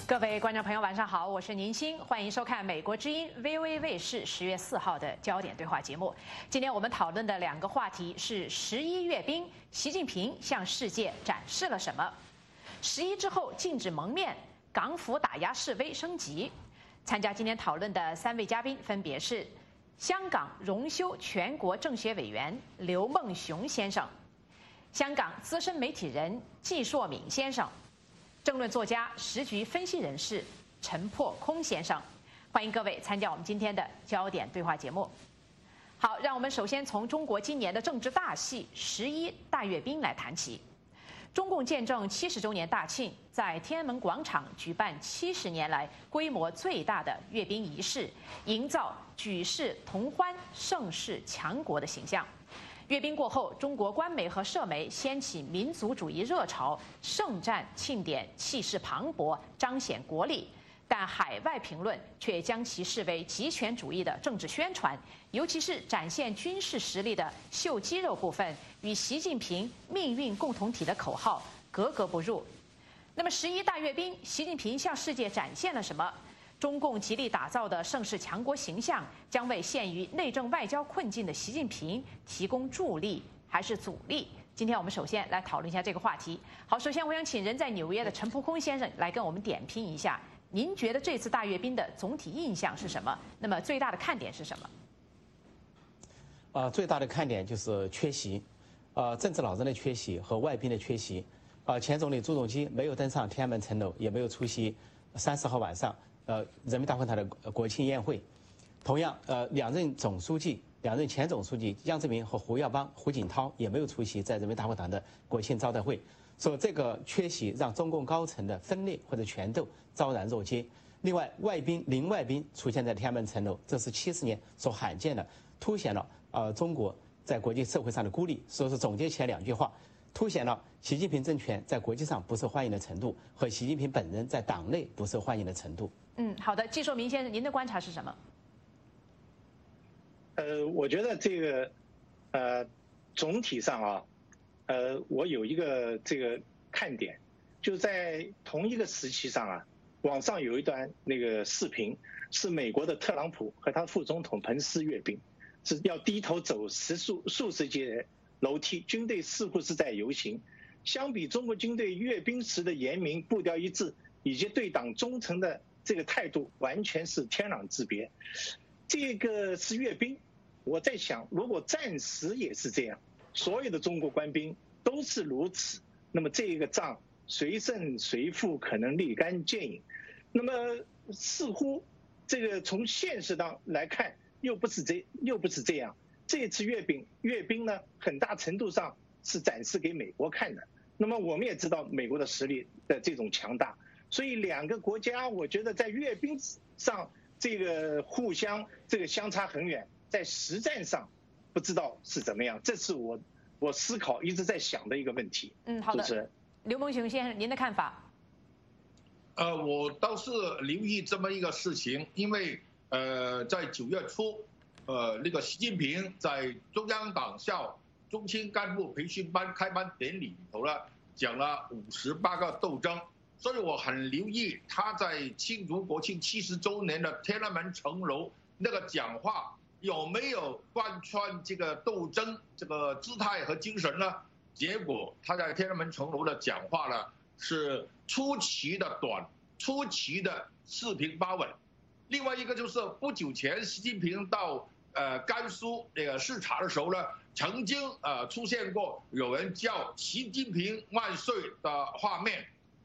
各位观众朋友，晚上好，我是宁鑫，欢迎收看美国之音 VOA 卫视10月4号的焦点对话节目。今天我们讨论的2个话题是11阅兵，习近平向世界展示了什么？11之后禁止蒙面，港府打压示威升级。参加今天讨论的3位嘉宾分别是香港荣休全国政协委员刘梦熊先生，香港资深媒体人季硕敏先生，政论作家、时局分析人士陈破空先生，欢迎各位参加我们今天的焦点对话节目。好，让我们首先从中国今年的政治大戏11大阅兵来谈起。中共建政70周年大庆在天安门广场举办70年来规模最大的阅兵仪式，营造举世同欢、盛世强国的形象。阅兵过后，中国官媒和社媒掀起民族主义热潮，盛赞庆典气势磅礴，彰显国力。但海外评论却将其视为极权主义的政治宣传，尤其是展现军事实力的秀肌肉部分，与习近平命运共同体的口号格格不入。那么11大阅兵，习近平向世界展现了什么？中共极力打造的盛世强国形象，将为陷于内政外交困境的习近平提供助力还是阻力？今天我们首先来讨论一下这个话题。好，首先我想请人在纽约的陈扑空先生来跟我们点评一下，您觉得这次大阅兵的总体印象是什么？那么最大的看点是什么？ 最大的看点就是缺席，政治老人的缺席和外宾的缺席。前总理朱镕基没有登上天安门城楼，也没有出席30号晚上人民大会堂的国庆宴会。同样，两任前总书记江泽民和胡耀邦、胡锦涛也没有出席在人民大会堂的国庆招待会。所以这个缺席让中共高层的分裂或者权斗昭然若揭。另外，零外宾出现在天安门城楼，这是70年所罕见的，凸显了中国在国际社会上的孤立。所以说总结起来2句话，凸显了习近平政权在国际上不受欢迎的程度，和习近平本人在党内不受欢迎的程度。 好的，季硕民先生，您的观察是什么？ 我觉得这个总体上啊，我有一个这个看点，就在同一个时期上啊，网上有一段那个视频，是美国的特朗普和他副总统彭斯阅兵，是要低头走数十阶楼梯，军队似乎是在游行。相比中国军队阅兵时的严明、步调一致，以及对党忠诚的这个态度，完全是天壤之别。这个是阅兵，我在想，如果战时也是这样，所有的中国官兵都是如此，那么这个仗谁胜谁负可能立竿见影。那么似乎这个从现实上来看，又不是这样。这次阅兵呢，很大程度上是展示给美国看的。那么我们也知道美国的实力的这种强大，所以2个国家，我觉得在阅兵上这个互相这个相差很远，在实战上不知道是怎么样。这是我思考一直在想的一个问题。 好的，刘梦熊先生，您的看法？ 我倒是留意这么一个事情，因为在9月初，那个习近平在中央党校中青干部培训班开班典礼里头呢，讲了58个斗争，所以我很留意他在庆祝国庆70周年的天安门城楼那个讲话有没有贯穿这个斗争这个姿态和精神呢？结果他在天安门城楼的讲话呢是出奇的短，出奇的四平八稳。另外一个就是不久前习近平到甘肃那个视察的时候呢，曾经出现过有人叫习近平万岁的画面，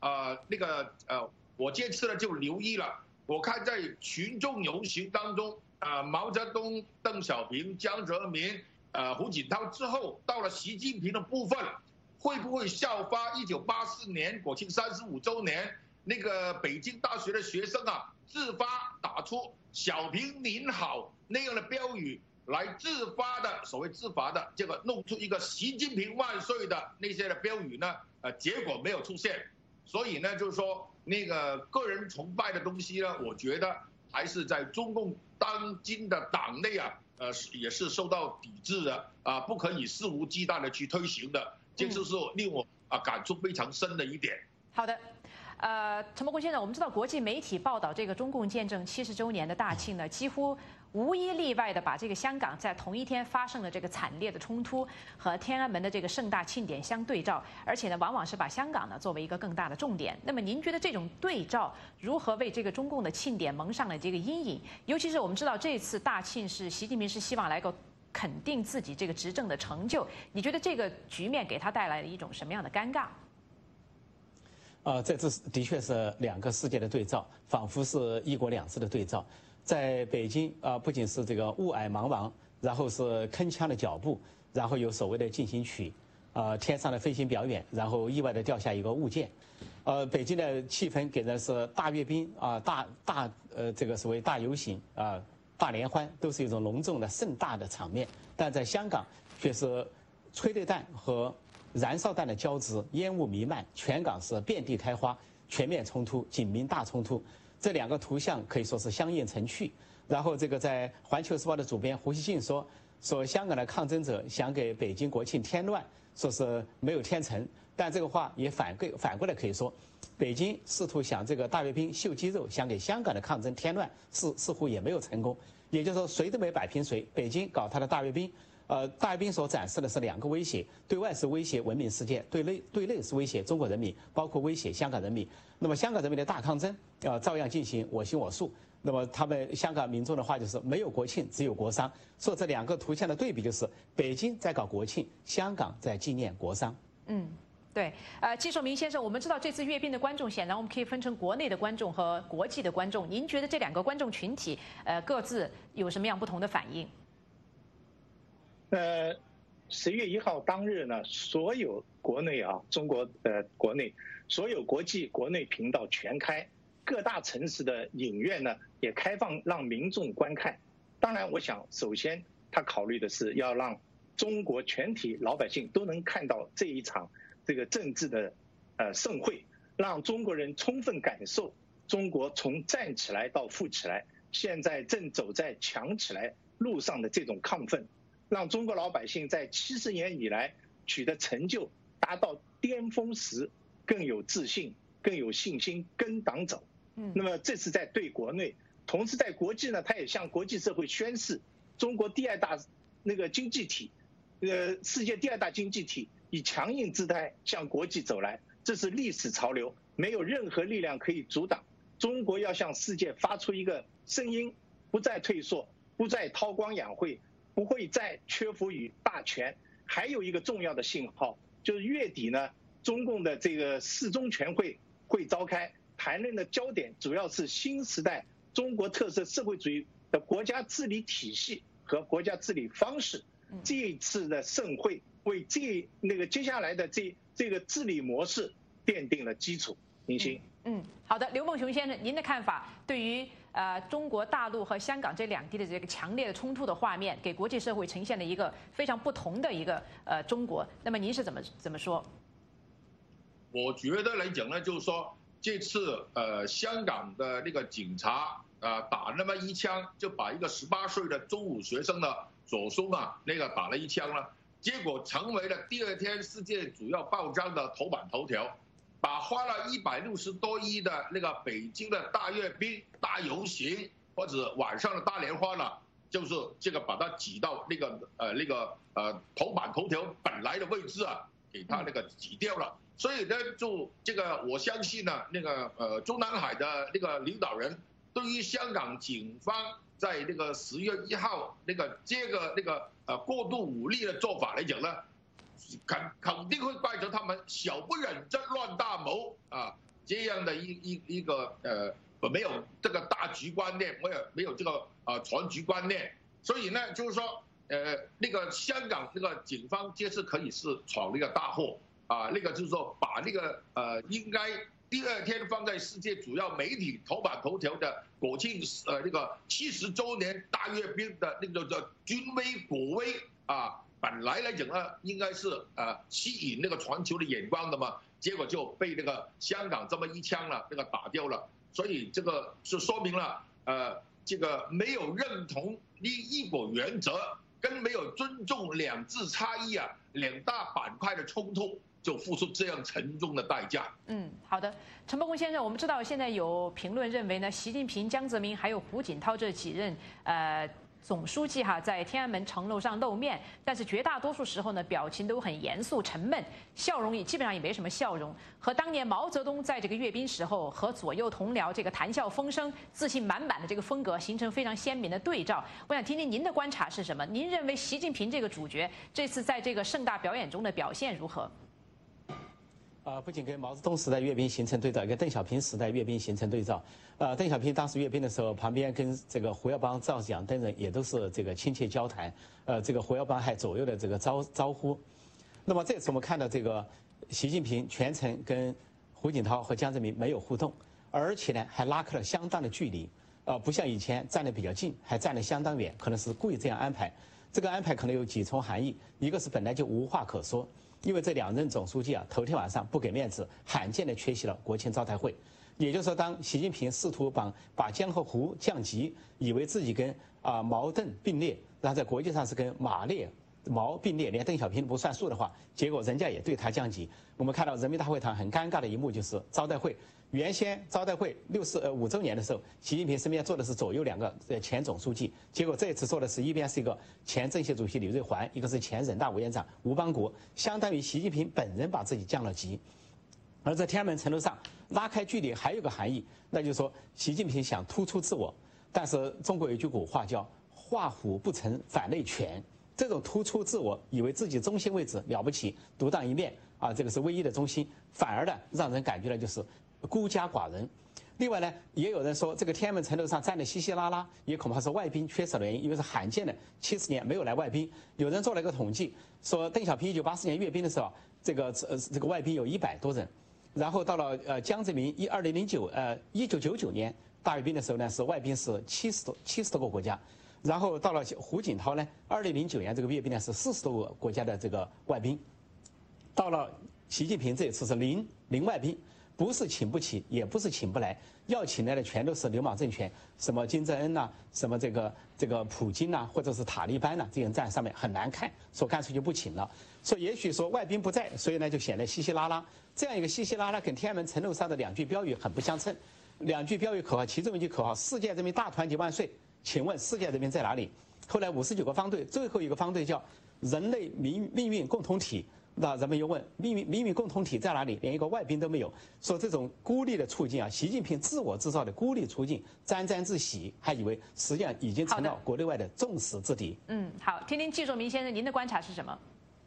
我这次呢就留意了，我看在群众游行当中，毛泽东、邓小平、江泽民、胡锦涛之后，到了习近平的部分，会不会效法1984年国庆35周年那个北京大学的学生啊，自发打出“小平您好”那样的标语，来自发的所谓自发的这个弄出一个习近平万岁的那些的标语呢？结果没有出现。所以呢，就是说那个个人崇拜的东西呢，我觉得还是在中共当今的党内也是受到抵制的不可以肆无忌惮的去推行的，这就是令我感触非常深的一点。 好的。 陈伯公先生，我们知道国际媒体报道这个中共建政70周年的大庆呢，几乎无一例外的把这个香港在同一天发生的这个惨烈的冲突和天安门的这个盛大庆典相对照，而且呢，往往是把香港呢作为一个更大的重点。那么您觉得这种对照如何为这个中共的庆典蒙上了这个阴影？尤其是我们知道这次大庆是习近平是希望来个肯定自己这个执政的成就，你觉得这个局面给他带来了一种什么样的尴尬？ 这次的确是两个世界的对照，仿佛是一国两制的对照。在北京不仅是这个雾霭茫茫，然后是铿锵的脚步，然后有所谓的进行曲，天上的飞行表演，然后意外的掉下一个物件。北京的气氛给人是大阅兵这个所谓大游行大联欢，都是一种隆重的盛大的场面。但在香港却是催泪弹和燃烧弹的交织，烟雾弥漫，全港是遍地开花，全面冲突，警民大冲突。这两个图像可以说是相映成趣。然后这个在《环球时报》的主编胡锡进说香港的抗争者想给北京国庆添乱，说是没有添成。但这个话也反过来可以说，北京试图想这个大阅兵秀肌肉，想给香港的抗争添乱，似乎也没有成功。也就是说，谁都没摆平谁。北京搞他的大阅兵。大阅兵所展示的是两个威胁：对外是威胁文明世界，对内是威胁中国人民，包括威胁香港人民。那么香港人民的大抗争照样进行，我行我素。那么他们香港民众的话就是没有国庆，只有国殇。所以这两个图像的对比就是，北京在搞国庆，香港在纪念国殇。 对，季寿明先生，我们知道这次阅兵的观众，显然我们可以分成国内的观众和国际的观众。您觉得这两个观众群体各自有什么样不同的反应 ？10月1号当日呢，所有国内中国的国内，所有国际国内频道全开，各大城市的影院呢也开放让民众观看。当然，我想首先他考虑的是要让中国全体老百姓都能看到这一场这个政治的盛会，让中国人充分感受中国从站起来到富起来，现在正走在强起来路上的这种亢奋。让中国老百姓在70年以来取得成就达到巅峰时更有自信、更有信心跟党走。那么这是在对国内，同时在国际呢，他也向国际社会宣示，中国第二大那个经济体，世界第二大经济体以强硬姿态向国际走来，这是历史潮流，没有任何力量可以阻挡。中国要向世界发出一个声音，不再退缩，不再韬光养晦。不会再屈服于大权。还有一个重要的信号，就是月底呢，中共的这个4中全会会召开，谈论的焦点主要是新时代中国特色社会主义的国家治理体系和国家治理方式。这一次的盛会为接下来的这个治理模式奠定了基础。明星。 好的，刘梦熊先生，您的看法对于中国大陆和香港这两地的这个强烈的冲突的画面，给国际社会呈现了一个非常不同的一个中国。那么您是怎么说？ 我觉得来讲呢，就是说这次香港的那个警察打那么一枪，就把一个18岁的中五学生的左胸那个打了一枪了，结果成为了第二天世界主要报章的头版头条。把花了160多亿的那个北京的大阅兵、大游行或者晚上的大联欢了，就是这个把它挤到那个头版头条本来的位置给它那个挤掉了。所以呢，就这个我相信呢，那个中南海的那个领导人对于香港警方在那个10月1号那个过度武力的做法来讲呢。肯定会怪责他们小不忍则乱大谋这样的一个没有这个大局观念，没有这个全局观念，所以呢，就是说那个香港那个警方这次可以是闯了一个大祸那个就是说把那个应该第二天放在世界主要媒体头版头条的国庆那个70周年大阅兵的那个叫军威国威本来来讲呢，应该是吸引那个全球的眼光的嘛，结果就被那个香港这么一枪那个打掉了，所以这个是说明了这个没有认同一国原则跟没有尊重两制差异啊，两大板块的冲突，就付出这样沉重的代价。 好的，陈伯公先生，我们知道现在有评论认为呢，习近平、江泽民还有胡锦涛这几任总书记在天安门城楼上露面，但是绝大多数时候呢，表情都很严肃沉闷，笑容基本上也没什么笑容，和当年毛泽东在这个阅兵时候和左右同僚这个谈笑风生、自信满满的这个风格形成非常鲜明的对照。我想听听您的观察是什么？您认为习近平这个主角这次在这个盛大表演中的表现如何？ 不仅跟毛泽东时代阅兵形成对照，跟邓小平时代阅兵形成对照。邓小平当时阅兵的时候，旁边跟这个胡耀邦、赵子阳等人也都是这个亲切交谈。这个胡耀邦还左右的这个招呼。那么这次我们看到这个习近平全程跟胡锦涛和江泽民没有互动，而且呢还拉开了相当的距离。不像以前站得比较近，还站得相当远，可能是故意这样安排。这个安排可能有几重含义，一个是本来就无话可说。因为这两任总书记头天晚上不给面子，罕见的缺席了国庆招待会。也就是说，当习近平试图把江和胡降级，以为自己跟毛邓并列，然后在国际上是跟毛并列，连邓小平都不算数的话，结果人家也对他降级。我们看到人民大会堂很尴尬的一幕，就是招待会。原先招待会65周年的时候，习近平身边坐的是左右两个前总书记，结果这一次坐的是一边是一个前政协主席李瑞环，一个是前人大委员长吴邦国，相当于习近平本人把自己降了级。而在天安门城楼上拉开距离还有个含义，那就是说习近平想突出自我，但是中国有一句古话叫画虎不成反类犬，这种突出自我，以为自己中心位置了不起，独当一面这个是唯一的中心，反而呢让人感觉到就是孤家寡人。另外呢，也有人说这个天安门城楼上站得稀稀拉拉，也恐怕是外宾缺少的原因，因为是罕见的70年没有来外宾。有人做了一个统计，说邓小平1984年阅兵的时候，这个外宾有100多人，然后到了江泽民1999年大阅兵的时候呢，是外宾是70多个国家，然后到了胡锦涛呢，2009年这个阅兵呢是40多个国家的这个外宾，到了习近平这一次是零外宾。不是请不起，也不是请不来，要请来的全都是流氓政权，什么金正恩呐，什么这个普京呐，或者是塔利班呐，这些人站上面很难看，说干脆就不请了。说也许说外宾不在，所以呢就显得稀稀拉拉。这样一个稀稀拉拉，跟天安门城楼上的2句标语很不相称。2句标语口号，其中一句口号“世界人民大团结万岁”，请问世界人民在哪里？后来59个方队，最后一个方队叫“人类命运共同体”。那人们又问命运共同体在哪里？连一个外宾都没有。说这种孤立的处境习近平自我制造的孤立处境，沾沾自喜，还以为实际上已经成了国内外的众矢之的。 好，听听季作明先生您的观察是什么？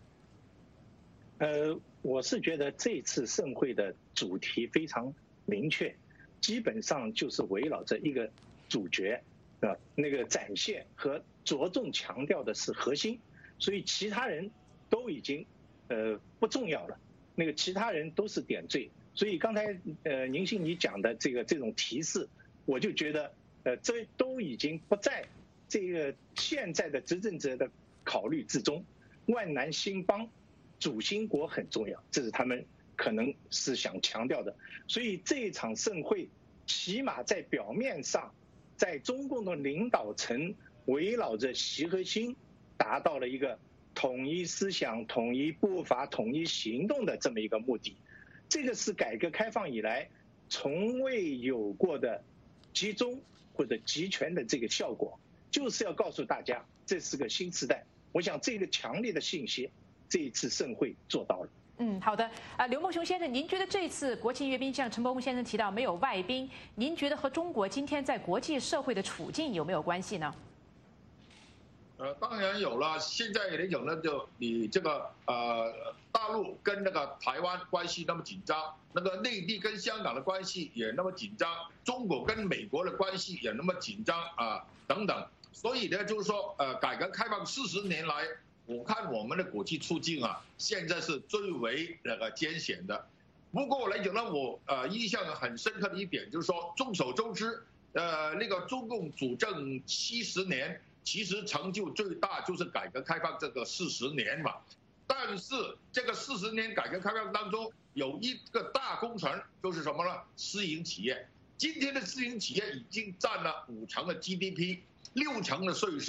我是觉得这次盛会的主题非常明确，基本上就是围绕着一个主角那个展现和着重强调的是核心，所以其他人都已经不重要了，那个其他人都是点缀。所以刚才宁信你讲的这种提示，我就觉得这都已经不在这个现在的执政者的考虑之中。万南兴邦，主兴国很重要，这是他们可能是想强调的。所以这一场盛会，起码在表面上，在中共的领导层围绕着习核心，达到了一个统一思想、统一步伐、统一行动的这么一个目的，这个是改革开放以来从未有过的集中或者集权的这个效果，就是要告诉大家这是个新时代。我想这个强烈的信息，这一次盛会做到了。 好的。刘梦熊先生，您觉得这一次国庆阅兵，像陈伯公先生提到没有外宾，您觉得和中国今天在国际社会的处境有没有关系呢？ 当然有了。现在来讲呢，就你这个大陆跟那个台湾关系那么紧张，那个内地跟香港的关系也那么紧张，中国跟美国的关系也那么紧张等等。所以呢，就是说改革开放40年来，我看我们的国际处境现在是最为那个艰险的。不过来讲呢，我印象很深刻的一点就是说，众所周知，那个中共主政70年。其实成就最大就是改革开放这个40年嘛，但是这个40年改革开放当中有一个大工程，就是什么呢？私营企业。今天的私营企业已经占了5成的 GDP，6成的税收，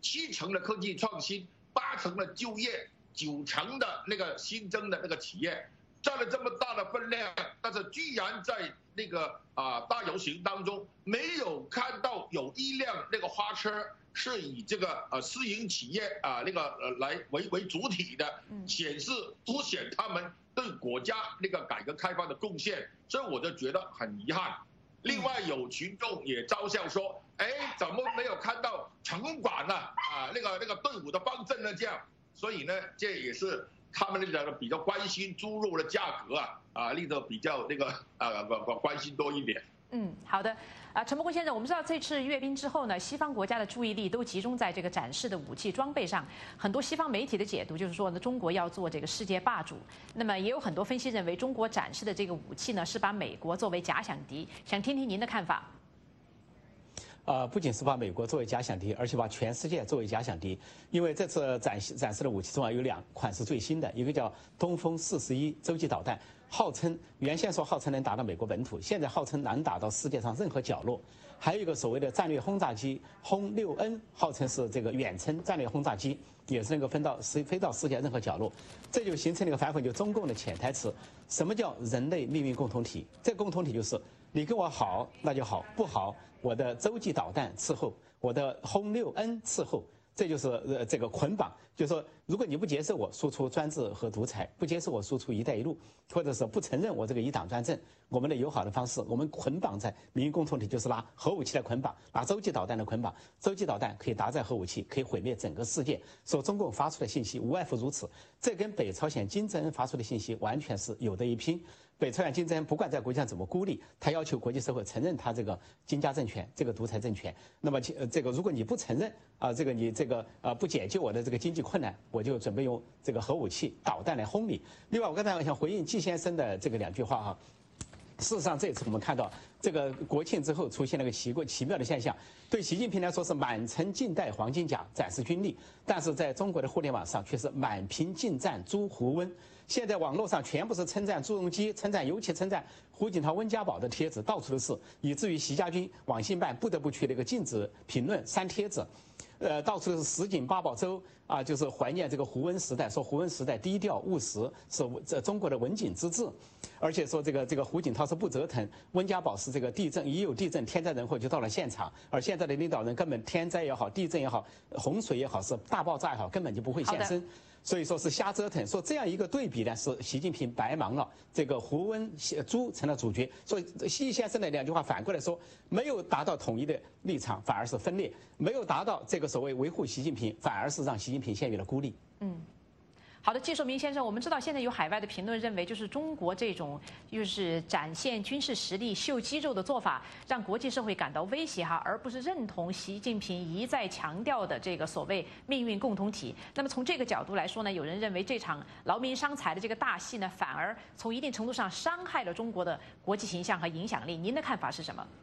7成的科技创新，8成的就业，9成的那个新增的那个企业，占了这么大的分量，但是居然在那个大游行当中没有看到有一辆那个花车是以这个私营企业来为主体的，凸显他们对国家那个改革开放的贡献，所以我就觉得很遗憾。另外有群众也嘲笑说，怎么没有看到城管呢？那个队伍的方阵呢？这样，所以呢，这也是他们那个比较关心猪肉的价格那个比较那个关心多一点。 好的。陈伯坤先生，我们知道这次阅兵之后呢，西方国家的注意力都集中在这个展示的武器装备上。很多西方媒体的解读就是说呢，中国要做这个世界霸主。那么也有很多分析认为，中国展示的这个武器呢，是把美国作为假想敌。想听听您的看法。 不仅是把美国作为假想敌，而且把全世界作为假想敌。因为这次展示的武器中有2款是最新的，一个叫东风41洲际导弹，原先说号称能打到美国本土，现在号称能打到世界上任何角落。还有一个所谓的战略轰炸机轰6N，号称是这个远程战略轰炸机，也是能够飞到世界任何角落。这就形成了一个反讽，就中共的潜台词：什么叫人类命运共同体？这个共同体就是你跟我好那就好，不好我的洲际导弹伺候，我的轰6N伺候。这就是这个捆绑，就是说，如果你不接受我输出专制和独裁，不接受我输出“一带一路”，或者是不承认我这个一党专政，我们的友好的方式，我们捆绑在民运共同体，就是拿核武器来捆绑，拿洲际导弹的捆绑。洲际导弹可以搭载核武器，可以毁灭整个世界。说中共发出的信息无外乎如此，这跟北朝鲜金正恩发出的信息完全是有得一拼。北朝鲜金正恩不管在国际上怎么孤立，他要求国际社会承认他这个金家政权，这个独裁政权。那么这个如果你不承认你不解救我的这个经济困难，我就准备用这个核武器导弹来轰你。另外，我刚才想回应季先生的这个2句话事实上，这次我们看到这个国庆之后出现了个奇妙的现象，对习近平来说是满城尽带黄金甲展示军力，但是在中国的互联网上却是满屏尽赞朱胡温。现在网络上全部是称赞朱镕基，尤其称赞胡锦涛、温家宝的帖子到处都是，以至于习家军网信办不得不去那个禁止评论删帖子。到处都是十锦八宝粥就是怀念这个胡温时代，说胡温时代低调务实，是中国的文景之治。而且说这个胡锦涛是不折腾，温家宝是这个一有地震天灾人祸就到了现场，而现在的领导人根本天灾也好，地震也好，洪水也好，是大爆炸也好，根本就不会现身。所以说是瞎折腾。说这样一个对比呢，是习近平白忙了，这个胡温朱成了主角。所以习先生的2句话反过来说，没有达到统一的立场，反而是分裂；没有达到这个所谓维护习近平，反而是让习近平陷入了孤立。 好的，季硕明先生，我们知道现在有海外的评论认为，就是中国这种就是展现军事实力、秀肌肉的做法，让国际社会感到威胁而不是认同习近平一再强调的这个所谓命运共同体。那么从这个角度来说呢，有人认为这场劳民伤财的这个大戏呢，反而从一定程度上伤害了中国的国际形象和影响力。您的看法是什么？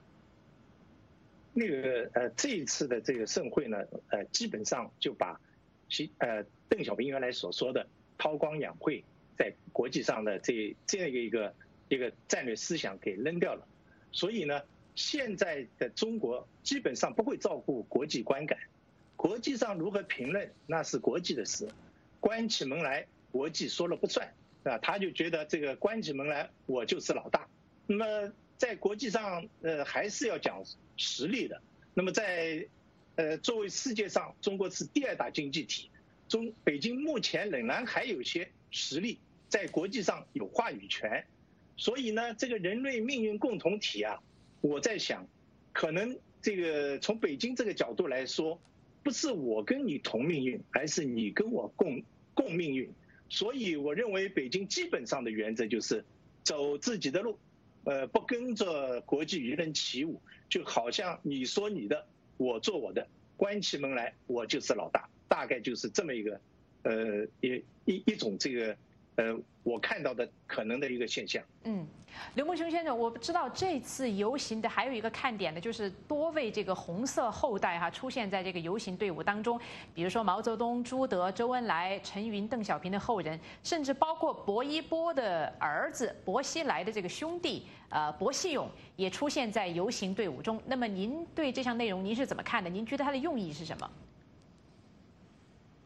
这一次的这个盛会呢，基本上就把邓小平原来所说的韬光养晦，在国际上的这样一个战略思想给扔掉了。所以呢，现在的中国基本上不会照顾国际观感，国际上如何评论那是国际的事，关起门来国际说了不算他就觉得这个关起门来我就是老大。那么在国际上还是要讲实力的。那么在作为世界上中国是第2大经济体，北京目前仍然还有些实力，在国际上有话语权。所以呢，这个人类命运共同体我在想，可能这个从北京这个角度来说，不是我跟你同命运，而是你跟我共命运。所以我认为北京基本上的原则就是走自己的路，不跟着国际舆论起舞，就好像你说你的，我做我的，关起门来我就是老大，大概就是这么一个一种这个我看到的可能的一个现象。 刘梦熊先生，我知道这次游行的还有一个看点呢，就是多位这个红色后代出现在这个游行队伍当中，比如说毛泽东、朱德、周恩来、陈云、邓小平的后人，甚至包括薄一波的儿子薄熙来的这个兄弟薄熙勇也出现在游行队伍中。那么您对这项内容您是怎么看的？您觉得它的用意是什么？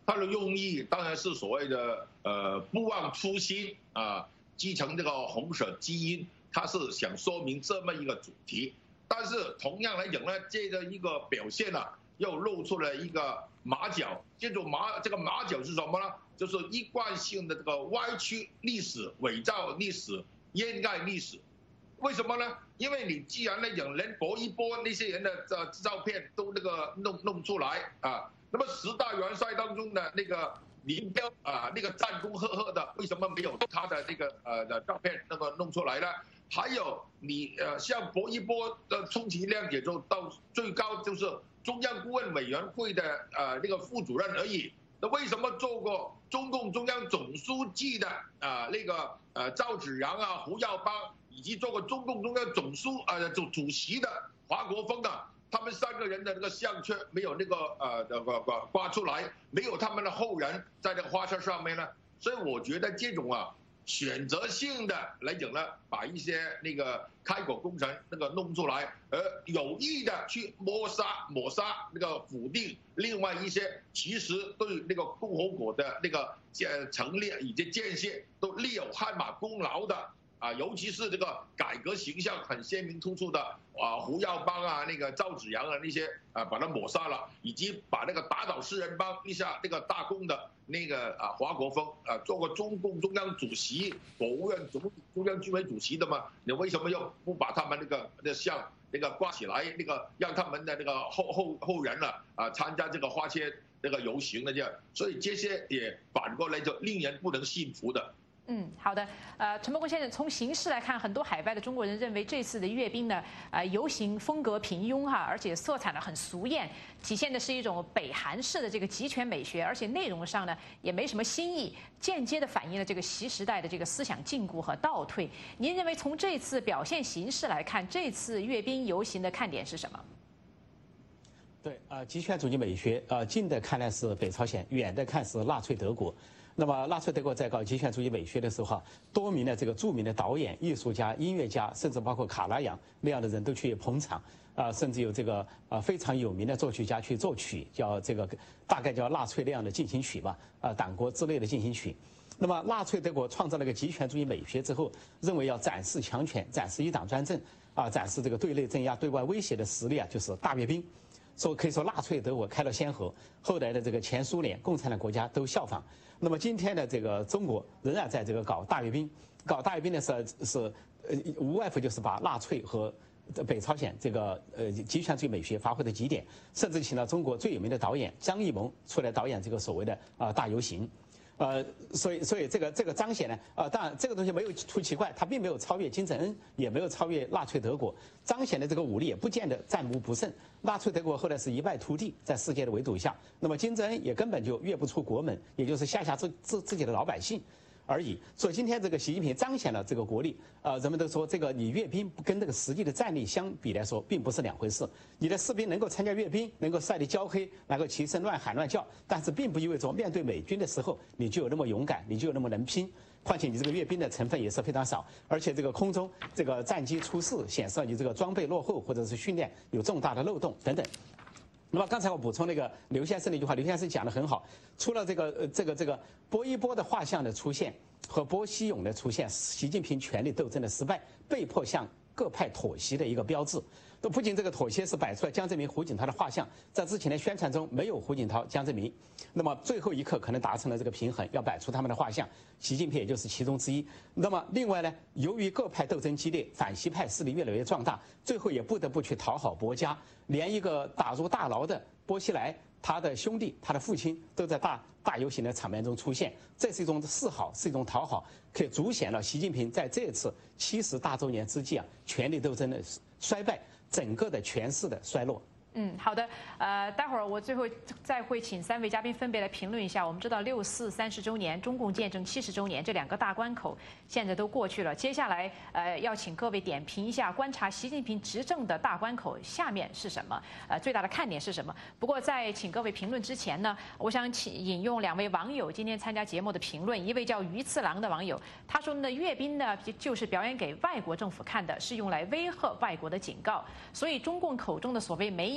他的用意当然是所谓的不忘初心啊，继承这个红色基因，他是想说明这么一个主题。但是同样来讲呢，这个一个表现呢，又露出了一个马脚。这个马脚是什么呢？就是一贯性的这个歪曲历史、伪造历史、掩盖历史。为什么呢？因为你既然来讲连薄一波那些人的照片都那个弄出来啊，那么10大元帅当中的那个林彪啊，那个战功赫赫的，为什么没有他的那个的照片那个弄出来呢？还有你像薄一波的充其量也就到最高就是中央顾问委员会的那个副主任而已。那为什么做过中共中央总书记的那个赵紫阳啊、胡耀邦，以及做过中共中央主席的华国锋啊，他们3个人的那个项圈没有那个挂出来，没有他们的后人在这个花车上面呢？所以我觉得这种选择性的来讲呢，把一些那个开国功臣那个弄出来，而有意的去抹杀那个否定另外一些其实对那个共和国的那个成立以及建设都立有汗马功劳的尤其是这个改革形象很鲜明突出的胡耀邦啊、那个赵紫阳啊那些把他抹杀了，以及把那个打倒四人帮立下那个大功的那个华国锋做过中共中央主席、国务院中央军委主席的嘛，你为什么又不把他们那像那个挂起来，那个让他们的那个后人参加这个花车那个游行的这样？所以这些也反过来就令人不能信服的。 好的，陈伯公先生，从形势来看，很多海外的中国人认为这次的阅兵呢，游行风格平庸而且色彩呢很俗艳，体现的是一种北韩式的这个极权美学，而且内容上呢也没什么新意，间接的反映了这个习时代的这个思想禁锢和倒退。您认为从这次表现形式来看，这次阅兵游行的看点是什么？ 对，极权主义美学，近的看来是北朝鲜，远的看是纳粹德国。那么，纳粹德国在搞极权主义美学的时候多名的这个著名的导演、艺术家、音乐家，甚至包括卡拉扬那样的人都去捧场，甚至有这个非常有名的作曲家去作曲，叫这个大概叫纳粹那样的进行曲吧，党国之类的进行曲。那么，纳粹德国创造了个极权主义美学之后，认为要展示强权，展示一党专政，展示这个对内镇压、对外威胁的实力就是大阅兵。可以说纳粹德国开了先河，后来的这个前苏联、共产党国家都效仿。那么今天的这个中国仍然在这个搞大阅兵，搞大阅兵的是无外乎就是把纳粹和北朝鲜这个极权主义美学发挥的极点，甚至请了中国最有名的导演张艺谋出来导演这个所谓的大游行。所以这个彰显呢，当然这个东西没有出奇怪，它并没有超越金正恩，也没有超越纳粹德国，彰显的这个武力也不见得战无不胜。纳粹德国后来是一败涂地，在世界的围堵下，那么金正恩也根本就跃不出国门，也就是吓自己的老百姓而已。所以今天这个习近平彰显了这个国力，人们都说这个你阅兵跟这个实际的战力相比来说，并不是两回事。你的士兵能够参加阅兵，能够晒得焦黑，能够齐声乱喊乱叫，但是并不意味着面对美军的时候你就有那么勇敢，你就有那么能拼。况且你这个阅兵的成分也是非常少，而且这个空中这个战机出事，显示你这个装备落后或者是训练有重大的漏洞等等。那么刚才我补充那个刘先生那句话，刘先生讲得很好。除了这个薄一波的画像的出现和波西勇的出现，习近平权力斗争的失败，被迫向各派妥协的一个标志。不仅这个妥协是摆出了江泽民、胡锦涛的画像，在之前的宣传中没有胡锦涛、江泽民，那么最后一刻可能达成了这个平衡，要摆出他们的画像，习近平也就是其中之一。那么另外呢，由于各派斗争激烈，反西派势力越来越壮大，最后也不得不去讨好薄家，连一个打入大牢的波西莱，他的兄弟、他的父亲都在大游行的场面中出现，这是一种示好，是一种讨好，可以凸显了习近平在这次70大周年之际权力斗争的衰败，整个的权势的衰落。 好的，待会儿我最后再会请3位嘉宾分别来评论一下。我们知道6·4 30周年，中共建政70周年这2个大关口现在都过去了，接下来要请各位点评一下，观察习近平执政的大关口下面是什么，最大的看点是什么。不过在请各位评论之前呢，我想引用2位网友今天参加节目的评论。一位叫鱼次郎的网友，他说呢，阅兵呢就是表演给外国政府看的，是用来威吓外国的警告，所以中共口中的所谓没腰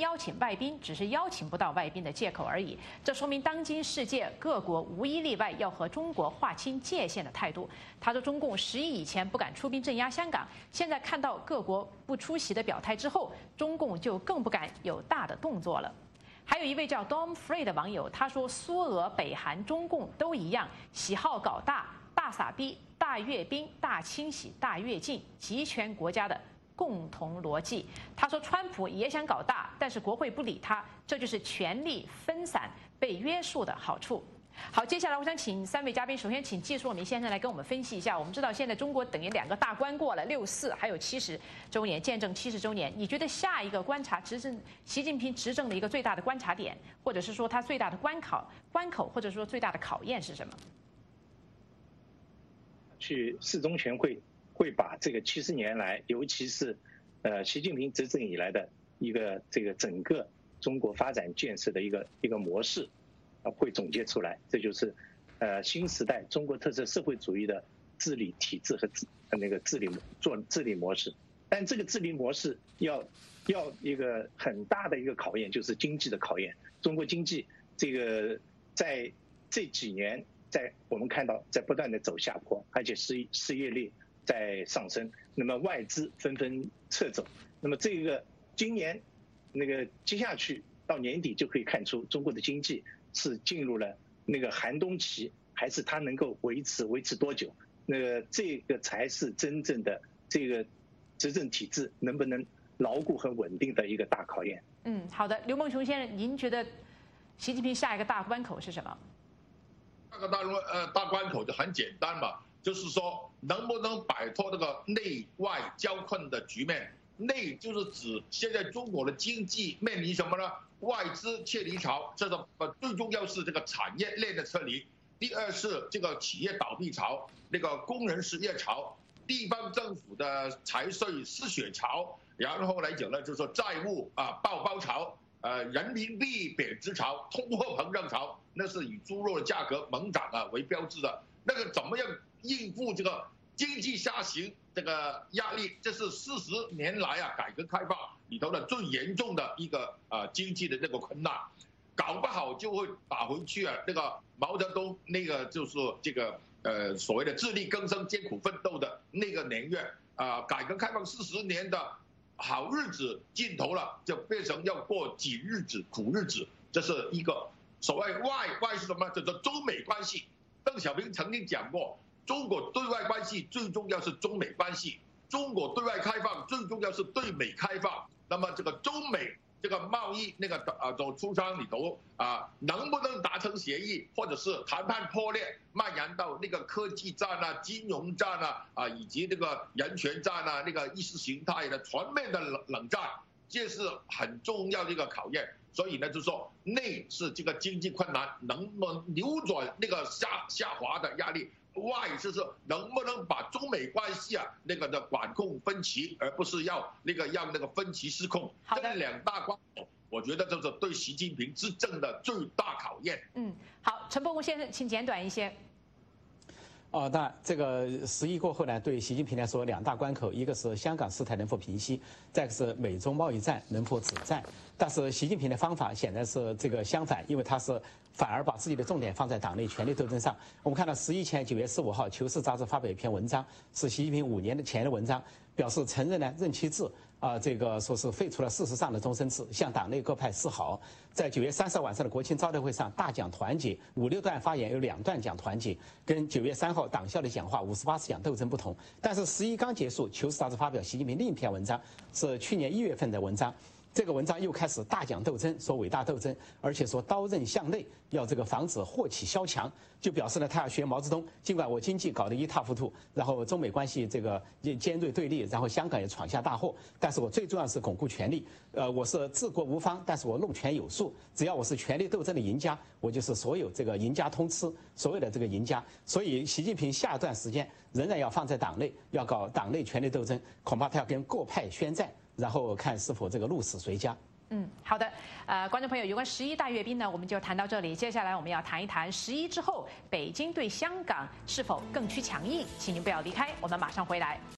邀请外宾只是邀请不到外宾的借口而已。这说明当今世界各国无一例外要和中国划清界限的态度。他说，中共10亿以前不敢出兵镇压香港，现在看到各国不出席的表态之后，中共就更不敢有大的动作了。还有一位叫 Dom Free 的网友，他说，苏俄、北韩、中共都一样，喜好搞大傻逼、大阅兵、大清洗、大跃进，集权国家的共同逻辑。他说，川普也想搞大，但是国会不理他，这就是权力分散、被约束的好处。好，接下来我想请3位嘉宾，首先请季硕明先生来跟我们分析一下。我们知道现在中国等于2个大关过了，64还有70周年，见证70周年。你觉得下一个观察习近平执政的一个最大的观察点，或者是说他最大的关口，或者说最大的考验是什么？ 去四中全会把这个70年来，尤其是习近平执政以来的一个这个整个中国发展建设的一个模式会总结出来。这就是新时代中国特色社会主义的治理体制和治理模式。但这个治理模式要一个很大的一个考验，就是经济的考验。中国经济这个在这几年，我们看到在不断的走下坡，而且失业率在上升，那么外资纷纷撤走，那么这个今年接下去到年底就可以看出中国的经济是进入了寒冬期，还是它能够维持多久？这个才是真正的这个执政体制能不能牢固和稳定的一个大考验。 好的，刘梦熊先生，您觉得习近平下一个大关口是什么？ 这个大关口就很简单嘛，就是说能不能摆脱这个内外交困的局面。内就是指现在中国的经济面临什么呢？外资撤离潮，这个最重要是这个产业链的撤离。第二是这个企业倒闭潮，工人失业潮，地方政府的财税失血潮，然后来讲呢，就是说债务爆包潮。人民币贬值潮、通货膨胀潮，那是以猪肉的价格猛涨为标志的。怎么样应付这个经济下行这个压力？这是40年来改革开放里头的最严重的一个经济的困难，搞不好就会打回去毛泽东就是这个所谓的自力更生、艰苦奋斗的年月改革开放40年的。好日子尽头了，就变成要过紧日子、苦日子，这是一个所谓外是什么？叫做中美关系。邓小平曾经讲过，中国对外关系最重要是中美关系，中国对外开放最重要是对美开放。那么这个中美这个贸易走磋商里头能不能达成协议，或者是谈判破裂，蔓延到科技战金融战以及人权战意识形态的全面的冷战，这是很重要的一个考验。所以呢，就是说内是这个经济困难，能不能扭转下滑的压力？外就是能不能把中美关系的管控分歧，而不是要让分歧失控。这2大关口，我觉得就是对习近平执政的最大考验。 好，陈伯公先生，请简短一些。 那这个11过后呢，对习近平来说2大关口，一个是香港事态能否平息，再一个是美中贸易战能否止战。但是习近平的方法显然是这个相反，因为他是反而把自己的重点放在党内权力斗争上。我们看到11前9月15号，《求是》杂志发表一篇文章，是习近平5年前的文章，表示承认呢任期制这个说是废除了事实上的终身制，向党内各派示好。在9月30号晚上的国庆招待会上大讲团结，5、6段发言有2段讲团结，跟9月3号党校的讲话58次讲斗争不同。但是11刚结束，《求是》杂志发表习近平另一篇文章，是去年1月份的文章。这个文章又开始大讲斗争，说伟大斗争，而且说刀刃向内，要这个防止祸起萧墙，就表示呢他要学毛泽东。尽管我经济搞得一塌糊涂，然后中美关系这个尖锐对立，然后香港也闯下大祸，但是我最重要是巩固权力。我是治国无方，但是我弄权有术。只要我是权力斗争的赢家，我就是所有这个赢家通吃，所有的这个赢家。所以习近平下一段时间仍然要放在党内，要搞党内权力斗争，恐怕他要跟各派宣战。然后看是否这个鹿死谁家。 好的，观众朋友，有关11大阅兵呢，我们就谈到这里。接下来我们要谈一谈11之后，北京对香港是否更趋强硬？请您不要离开，我们马上回来。